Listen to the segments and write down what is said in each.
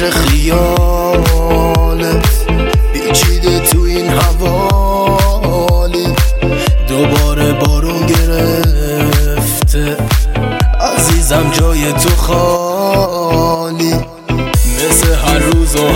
عطر خیالت پیچیده تو این حوالی، دوباره بارون گرفته عزیزم جای تو خالی، مثل هر روز و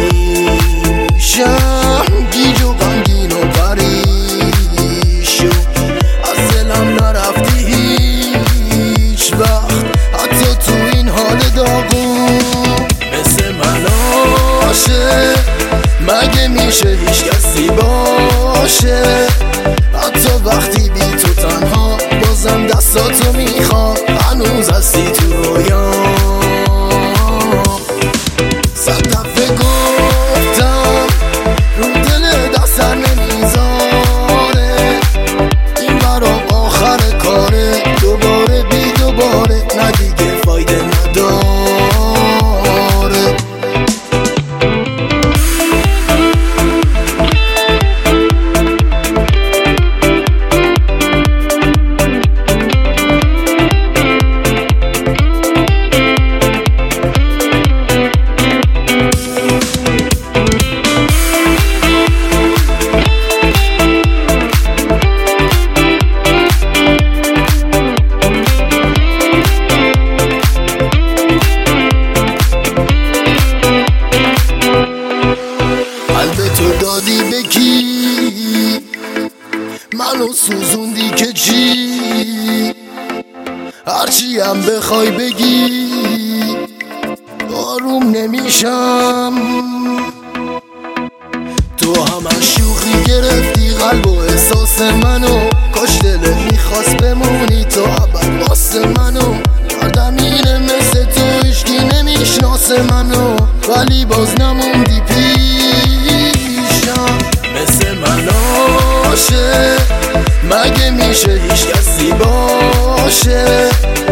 همیشه گیج و غمگین و پریشون، از دلم نرفتی هیچ وقت حتی تو این حال داغون. مثل من عاشق مگه میشه هیچ کسی باشه، حتی وقتی بی تو تنها بازم دستاتو میخوام، هنوز هستی تو رویام. صد دفعه گفتم رو دل دست سر نمیذاره، این برام آخر کاره، دوباره بی دوباره نه دیگه فایده نداره. تو دادی به کی منو سوزوندی که چی، هرچی هم بخوای بگی آروم نمیشم. تو هم شوخی گرفتی قلب و احساس منو، کاش دلت میخواست بمونی تو ابد واسه منو، یادم میره مثل تو هیچکی نمیشناسه منو، ولی باز نموندی مثل من عاشق مگه میشه هیچ کسی باشه،